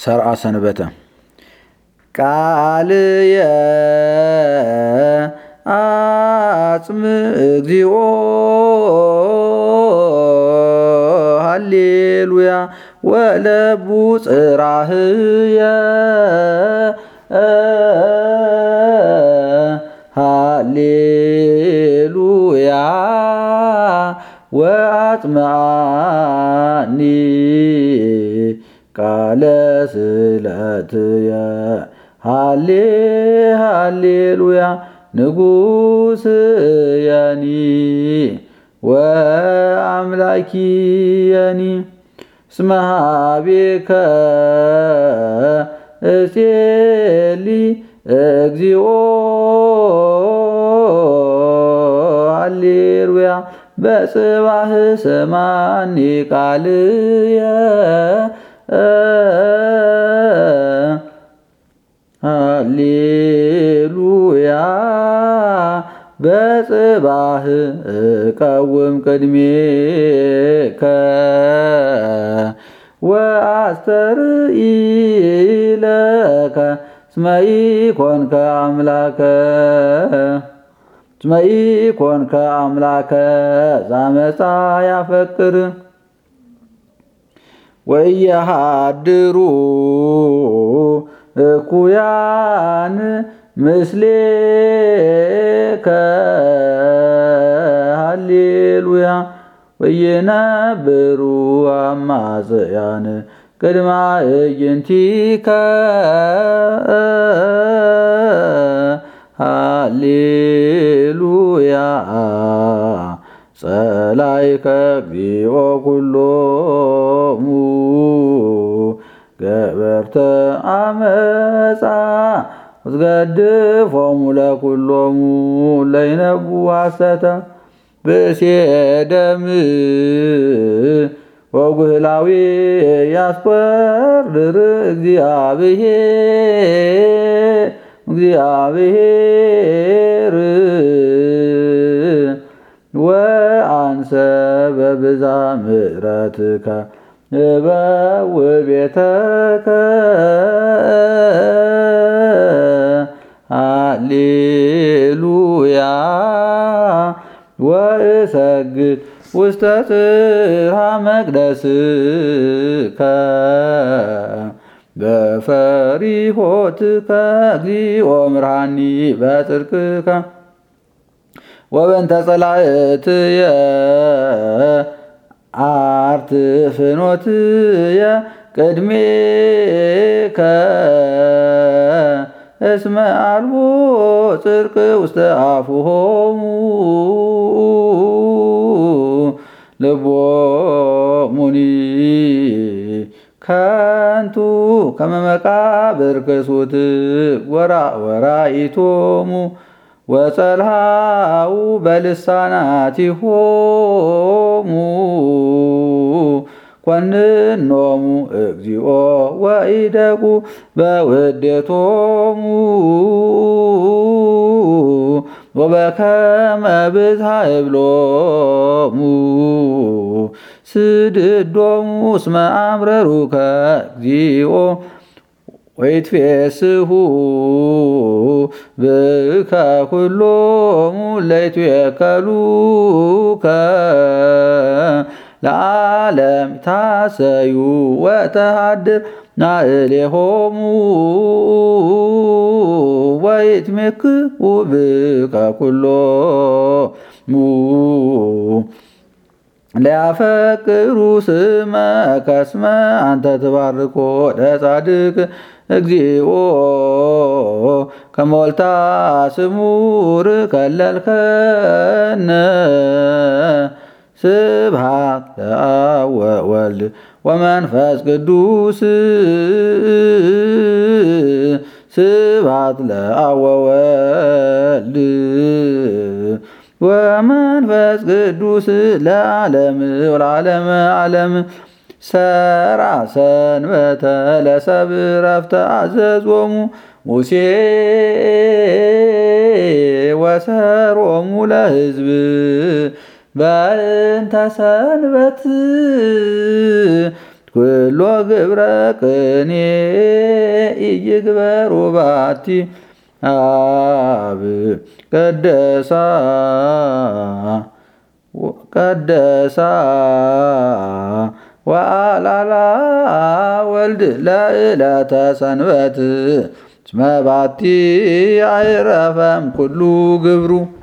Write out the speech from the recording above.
ሰርአ ሰንበተ ቃልየ አጽም እግዚኦ ሃሌሉያ ወለቡ ጽራህየ ሃሌሉያ ወአጽምዓኒ ቃለ ስእለትየ ሃሌሉያ ንጉሥየኒ ወአምላኪየኒ እስመ ኀቤከ እሴሊ እግዚኦ ሃሌሉያ በጽባህ ሰማኒ ቃልየ ሃሌሉያ በጽባህ እቀውም ቅድሜከ ወአስተርኢ ለከ እስመ ኢኮንከ አምላከ ዘአመፃ ያፈቅር ወኢየሃድሩ እኩያን ምስሌከ ሃሌሉያ ወይነብሩ አማጽያን ቅድመ አዕይንቲከ ሃሌሉያ ጸላይከ እግዚኦ ኩሎሙ ገበርተ አመፃ ወትገድፎሙ ለኩሎሙ ለይነቡ ሐሰተ ብእሴ ደም ወጉህላዊ ያስፈርር እግዚአብሔር ወአንሰ በብዛ ምሕረትከ እበው ቤተከ ሃሌሉያ ወእሰግድ ውስተ ጽርሐ መቅደስከ በፈሪሆትከ እግዚኦ ምርሃኒ በጽድቅከ ወበእንተ ጸላእትየ አርት ፍኖትየ ቅድሜከ እስመ አልቦ ጽድቅ ውስተ አፉሆሙ ልቦሙኒ ከንቱ ከመ መቃብር ክሱት ወራኢቶሙ ወጸልሃው በልሳናቲሆሙ ኮንኖሙ እግዚኦ ወኢደጉ በውዴቶሙ ወበከመ ብዝሃ እብሎሙ ስድዶሙ እስመ አምረሩከ እግዚኦ ወይትፌስሑ ብከ ኩሎሙ ለይትዌከሉከ ለዓለም ታሰዩ ወተሃድር ናእሌሆሙ ወይትሜክኡ ብከ ኩሎሙ ለያፈቅሩ ስመከ እስመ አንተ ትባርኮ ለጻድቅ እግዚኦ ከመወልታ ስሙር ከለልከነ ስብሐት ለአብ ወወልድ ወመንፈስ ቅዱስ ስብሐት ለአብ ወወልድ ወመንፈስ ቅዱስ ለዓለም ወለዓለመ ዓለም ሰራ ሰንበተ ለሰብእ ዕረፍተ አዘዞሙ ሙሴ ወሰሮሙ ለሕዝብ በእንተ ሰንበት ኩሎ ግብረ ቅኔ ኢይግበሩ ባቲ አብ ቀደሳ ወአላላ ወልድ ለዕለተ ሰንበት እስመ ባቲ አይረፈም ኩሉ ግብሩ